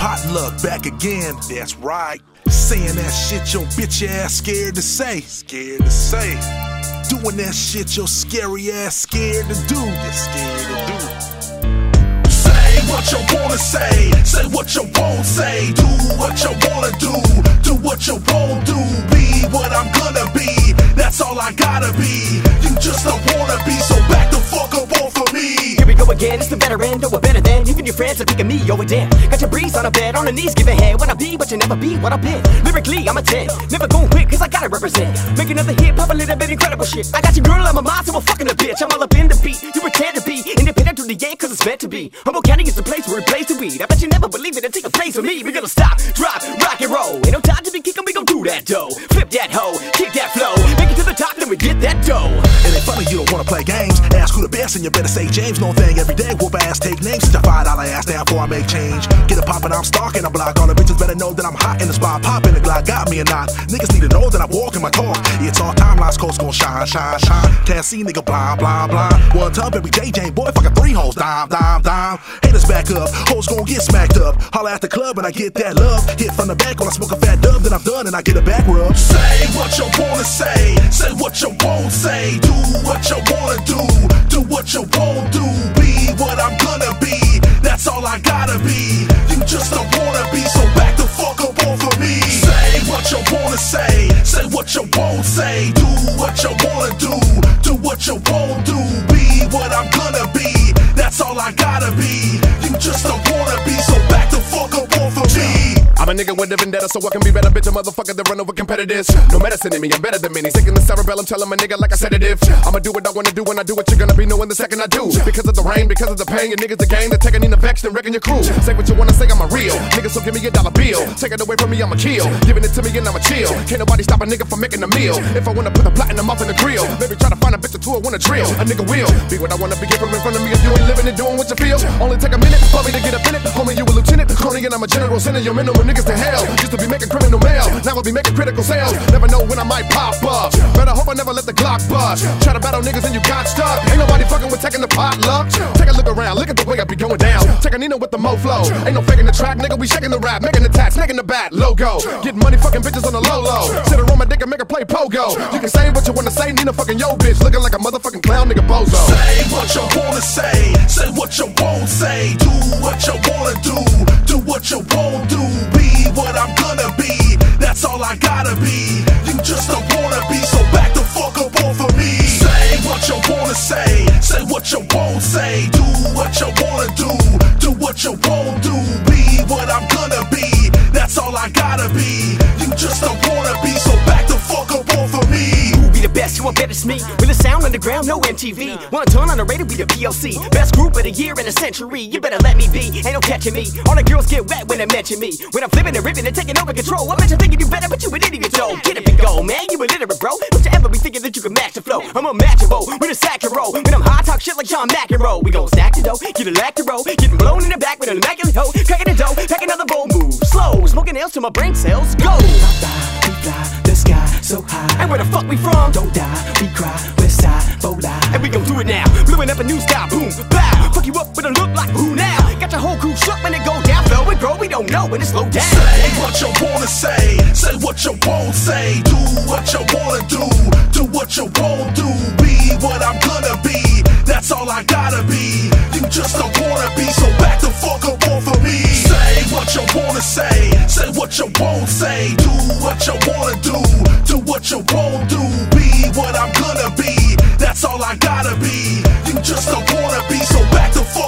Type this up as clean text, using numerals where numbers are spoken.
Potluck back again, that's right. Saying that shit your bitch ass scared to say. Scared to say. Doing that shit your scary ass scared to do. You're scared to do. Say what you wanna say what you won't say. Do what you wanna do what you won't do. Be what I'm gonna be, that's all I gotta be. You just don't wanna be, so back the fuck up off of me. Here we go again, it's the veteran, no we're better than even your friends are picking me over damn. Got your breeze on a bed, on the knees, giving head. Wanna be, but you never be what I've been. Lyrically, I'm a 10, never gon' quit, cause I gotta represent. Make another hit, pop a little bit incredible shit. I got your girl on my mind, so I'm fucking a bitch. I'm all up in the beat, you pretend to be independent to the end, cause it's meant to be. Humboldt County is the place where it plays to weed. I bet you never believe it, take a place with me. We gonna stop, drop, rock and roll. Ain't no time to be kicking, we gon' do that dough. Flip that hoe, kick that flow, make it to the top, then we get that dough. It ain't funny, you don't wanna play games. Ask who the best and you better say James. No thing every day, whoop ass, take names. Such a $5 ass down before I make change. Get it poppin', I'm stalking a block. All the bitches better know that I'm hot in the spot. Poppin' the Glock, got me or not. Niggas need to know that I'm walking my talk. It's all timelines, coast gon' shine, shine, shine. Can't see nigga blind, blind, blind. One time, baby JJ, boy, fucking 3 hoes, dime, dime, dime. Haters back up, hoes gon' get smacked up. Holla at the club and I get that love. Hit from the back when I smoke a fat dub, then I'm done and I get a back rub. Say what you wanna say what you won't say. Do what you wanna do what you won't do. Be what I'm gonna be, that's all I gotta be. You just don't wanna be, so back the fuck up off of me. Say what you wanna say what you won't say. Do what you wanna do what you won't do. Be what I'm gonna be, that's all I gotta be. You just don't wanna be, so back the fuck up off of me. I'm a nigga with a vendetta, so I can be better, bitch, a motherfucker that run over competitors. No medicine in me, I'm better than many. Taking the cerebellum, tell him a nigga like a sedative. I'ma do what I wanna do when I do what you're gonna be knowing the second I do. Because of the rain, because of the pain, your niggas the game. They're taking in the vex and wrecking your crew. Say what you wanna say, I'm a real nigga, so give me a dollar bill. Take it away from me, I'ma kill. Giving it to me and I'ma chill. Can't nobody stop a nigga from making a meal. If I wanna put the platinum off in the grill, maybe try to find a bitch or two I wanna drill. A nigga will be what I wanna be, get from in front of me. If you ain't living and doing what you feel, only take a minute for me to get up in it. Homie, you a lieutenant, Coney, and I'm a general. Sending your minimum niggas to hell. To be making criminal mail, now I'll be making critical sales. Never know when I might pop up. Better hope I never let the Glock bust. Try to battle niggas and you got stuck. Ain't nobody fucking with taking the potluck. Take a look around, look at the way I be going down. Take a Nino with the mo flow. Ain't no faking the track, nigga. We shaking the rap, making the tats, making the bat logo. Getting money, fucking bitches on the low low. Sit her on my dick and make her play pogo. You can say what you wanna say, Nina fucking yo bitch, looking like a motherfucking clown, nigga bozo. Say what you wanna say what you won't say. Do what you wanna do what you won't do. Be what I'm gonna be, that's all I gotta be. You just don't wanna be, so back the fuck up off of me. Say what you wanna say what you won't say. Do what you wanna do what you won't do. Be what I'm gonna be, that's all I gotta be. You just don't wanna be, so back the fuck up off of me. Who be the best, you want better than me? With the sound underground, no MTV. Wanna turn on the radio, be the VOC. Best group of the year in a century. You better let me be, ain't no catching me. All the girls get wet when they mention me. When I'm flipping and ripping and taking over control. I bet you think you do better, but you an idiot, though. Get up and go, man, you illiterate, bro. Don't you ever be thinking that you can match the flow. I'm unmatchable with a sack and roll. When I'm high, talk shit like John McEnroe. We gon' stack the dough, get a lack to roll. Getting blown in the back with an immaculate hoe. Cracking the dough, pack another bowl, move slow. Smoking nails till my brain cells go. We fly, the sky so high. And where the fuck we from? Don't die, we cry, west side, Bola. And we gon' do it now, blowing up a new style, boom, pow. Fuck you up with a look like who now? Got your whole crew shook when it go down, flow and grow, we don't know when it slow down. Say what you wanna say what you won't say. Do what you wanna do what you won't do. Be what I'm gonna be, that's all I gotta be. You just don't wanna be, so back the fuck up off of me. Say what you wanna say what you won't say. Do what you wanna do what you won't do. Be what I'm gonna be, that's all I gotta be. You just don't wanna be, so back the fuck